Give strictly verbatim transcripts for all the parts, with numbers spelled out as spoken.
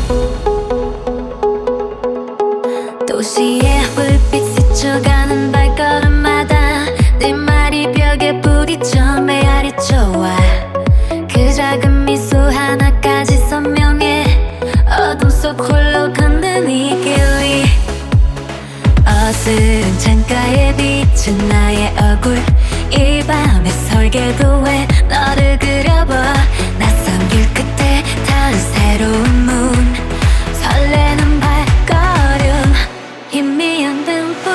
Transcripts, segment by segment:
도시의 불빛 스쳐가는 발걸음마다 내 말이 벽에 부딪혀 메아리 좋아. 그 작은 미소 하나까지 선명해. 어둠 속 홀로 걷는 이 길이 어스른 창가에 비친 나의 얼굴. 이 밤에 설계도에 너를 그려봐. 낯선 길 끝에 닿은 새로운 문. 설레는 발걸음 희미한 등불.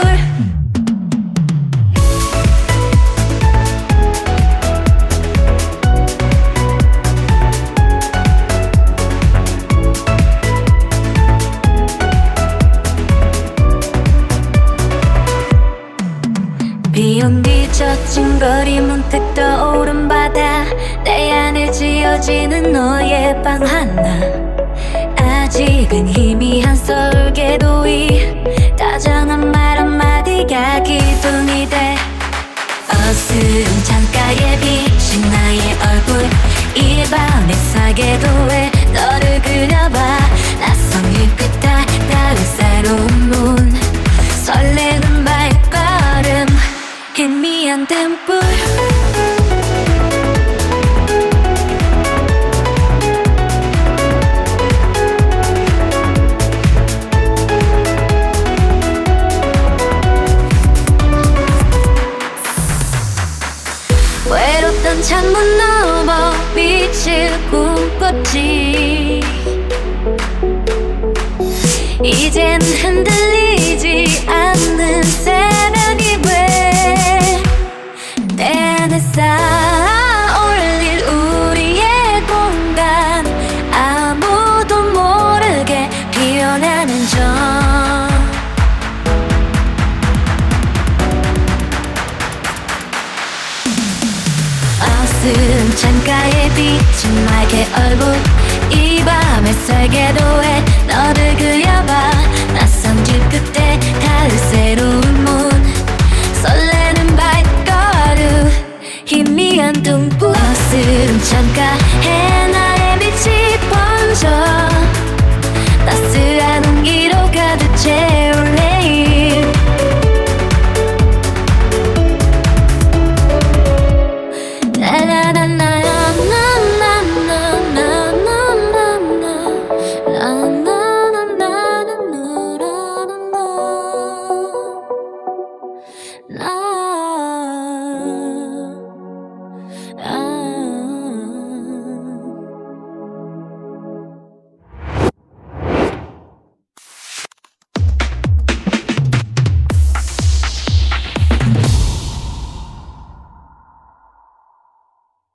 비온 뒤 젖은 거리 문득 떠오른 바다. 내 안에 지어지는 너의 방 하나. 아직은 희미한 설계도이 다정한 말 한마디가 기둥이 돼. 어스른 창가에 비친 나의 얼굴. 이 밤의 설계도에 너를 그려봐. 낯선 길 끝에 닿은 새로운 문. 설레는 발걸음 희미한 등불. 외롭던 창문 넘어 빛을 꿈꿨지. 이젠 흔들리지 않는 새벽이 왜 내 안에 쌓아올릴 우리의 공간. 아무도 모르게 피어나는 정. 어스름 창가에 비친 맑게 얼굴.